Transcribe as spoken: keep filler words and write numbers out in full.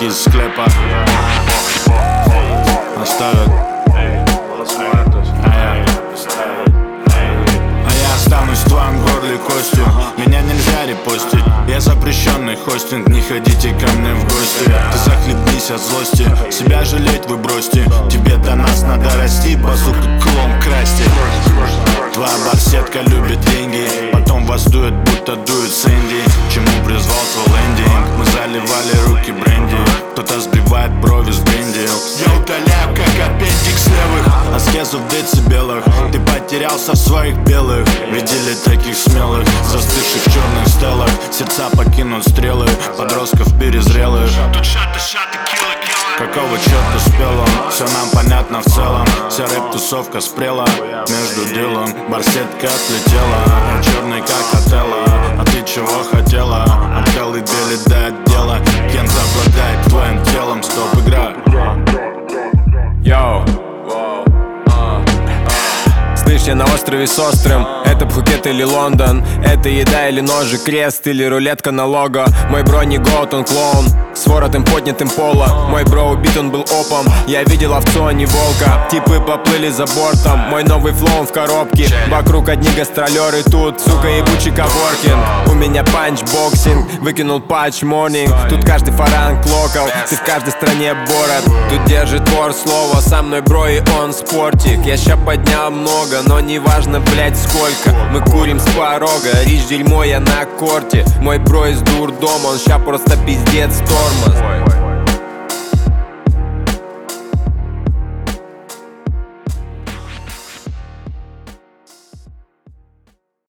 из склепа. Оставят. А я останусь в твоем горле костью. Меня нельзя репостить, я запрещенный хостинг. Не ходите ко мне в гости. Ты захлебнись от злости, себя жалеть вы бросьте. Тебе до нас надо расти, базуку клон красти. Твоя барсетка любит деньги, потом вас дует, будто дует Сэнди. Чему призвал твой лендинг? Мы заливали руки бренди, кто-то сбивает брови с бренди. Я удаляю как аппендикс левых, аскезу в децибелах. Ты потерялся в своих белых. Видели таких смелых, застывших в черных стелах. Сердца покинут стрелы, подростков перезрелых. Тут шаты, шаты, киллы, киллы. Какого черта спел он? Все нам понятно в целом. Вся рэп-тусовка спрела между делом. Барсетка отлетела, я черный как Отелло. А ты чего хотела? От колыбели до отдела. Кен обладает твоим телом. Стоп, игра. Йоу, слышь, я на острове с острым. Это Пхукет или Лондон, это еда или ножи, крест или рулетка на лого. Мой бро не гот, он клоун, с воротом поднятым пола. Мой бро убит, он был опом, я видел овцу, а не волка. Типы поплыли за бортом, мой новый флоу в коробке. Вокруг одни гастролеры, тут, сука, ебучий коворкинг. У меня панч-боксинг, выкинул патч-морнинг. Тут каждый фаранг локал, ты в каждой стране борот. Тут держит вор слово, со мной бро и он спортик. Я ща поднял много, но не важно, блять, сколько. Мы курим с порога, рич дерьмо, я на корте. Мой бро из дурдома, он ща просто пиздец тормоз.